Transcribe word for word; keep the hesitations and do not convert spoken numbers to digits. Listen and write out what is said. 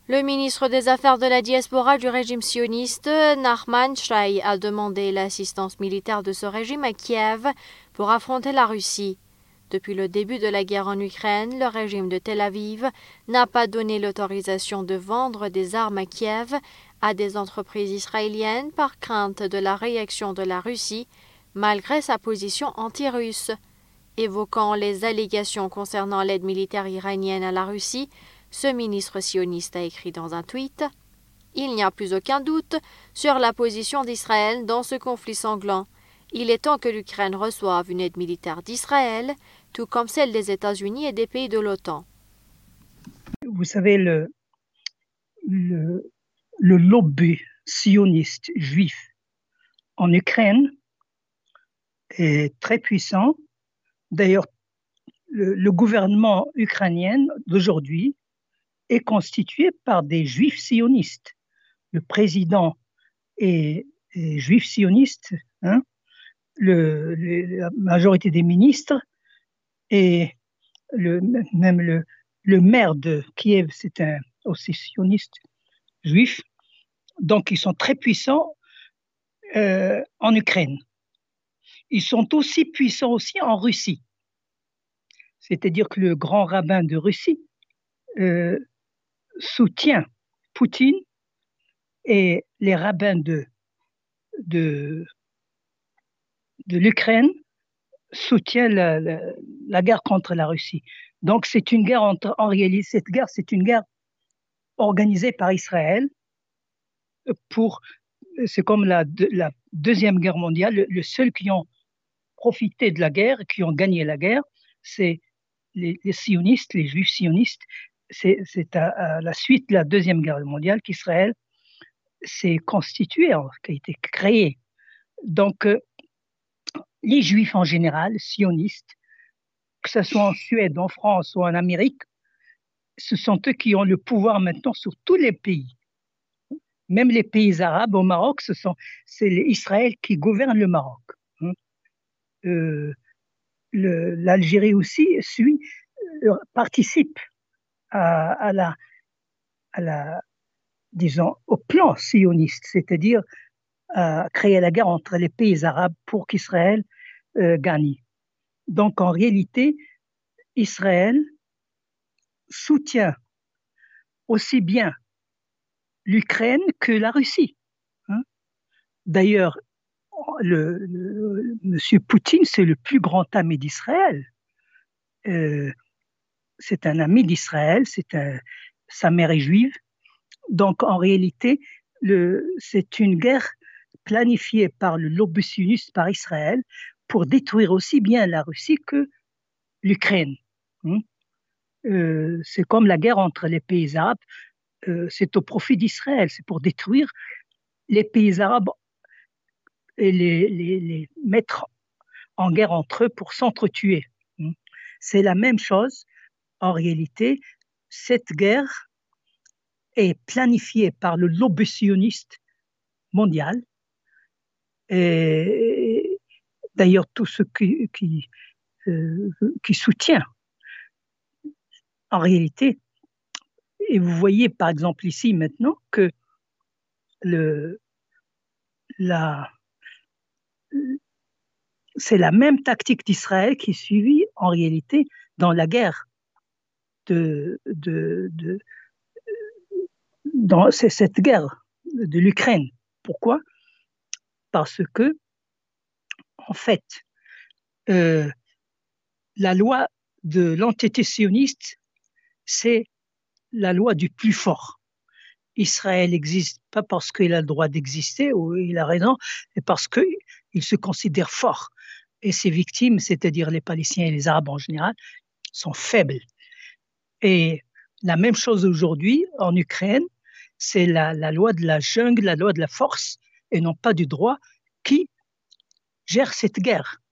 Le ministre des Affaires de la diaspora du régime sioniste, Nachman Shai, a demandé l'assistance militaire de ce régime à Kiev pour affronter la Russie. Depuis le début de la guerre en Ukraine, le régime de Tel Aviv n'a pas donné l'autorisation de vendre des armes à Kiev à des entreprises israéliennes par crainte de la réaction de la Russie, malgré sa position anti-russe. Évoquant les allégations concernant l'aide militaire iranienne à la Russie, ce ministre sioniste a écrit dans un tweet « Il n'y a plus aucun doute sur la position d'Israël dans ce conflit sanglant. Il est temps que l'Ukraine reçoive une aide militaire d'Israël, tout comme celle des États-Unis et des pays de l'OTAN. » Vous savez, le, le, le lobby sioniste juif en Ukraine est très puissant. D'ailleurs, le, le gouvernement ukrainien d'aujourd'hui est constitué par des juifs sionistes. Le président est, est juif sioniste, hein? le, le, la majorité des ministres et le, même le, le maire de Kiev, c'est un aussi sioniste juif. Donc, ils sont très puissants euh, en Ukraine. Ils sont aussi puissants aussi en Russie. C'est-à-dire que le grand rabbin de Russie euh, soutient Poutine et les rabbins de, de, de l'Ukraine soutiennent la, la, la guerre contre la Russie. Donc, c'est une guerre, entre, en réalité, cette guerre, c'est une guerre organisée par Israël pour, c'est comme la, la Deuxième Guerre mondiale, le, le seul qui ont profité de la guerre, qui ont gagné la guerre, c'est les, les sionistes, les juifs sionistes. C'est, c'est à, à la suite de la Deuxième Guerre mondiale qu'Israël s'est constitué, qui a été créé. Donc, euh, les juifs en général, sionistes, que ce soit en Suède, en France ou en Amérique, ce sont eux qui ont le pouvoir maintenant sur tous les pays. Même les pays arabes, au Maroc, ce sont, c'est Israël qui gouverne le Maroc. Hein. Euh, le, L'Algérie aussi suit, euh, participe à, à, la, à la, disons, au plan sioniste, c'est-à-dire à créer la guerre entre les pays arabes pour qu'Israël euh, gagne. Donc, en réalité, Israël soutient aussi bien l'Ukraine que la Russie. Hein. D'ailleurs, le, le, M. Poutine, c'est le plus grand ami d'Israël. Euh, c'est un ami d'Israël, c'est un, sa mère est juive. Donc, en réalité, le, c'est une guerre planifiée par le lobby sioniste, par Israël, pour détruire aussi bien la Russie que l'Ukraine. Hein. Euh, c'est comme la guerre entre les pays arabes, euh, c'est au profit d'Israël, c'est pour détruire les pays arabes et les, les, les mettre en guerre entre eux pour s'entretuer. C'est la même chose. En réalité, cette guerre est planifiée par le lobby sioniste mondial. Et d'ailleurs, tout ce qui, qui, euh, qui soutient en réalité. Et vous voyez, par exemple, ici maintenant, que le, la, c'est la même tactique d'Israël qui est suivie en réalité dans la guerre de, de, de dans c'est cette guerre de l'Ukraine. Pourquoi? Parce que, en fait, euh, la loi de l'entité sioniste, c'est la loi du plus fort. Israël n'existe pas parce qu'il a le droit d'exister, ou il a raison, mais parce qu'il se considère fort. Et ses victimes, c'est-à-dire les Palestiniens et les Arabes en général, sont faibles. Et la même chose aujourd'hui en Ukraine, c'est la, la loi de la jungle, la loi de la force, et non pas du droit, qui gère cette guerre.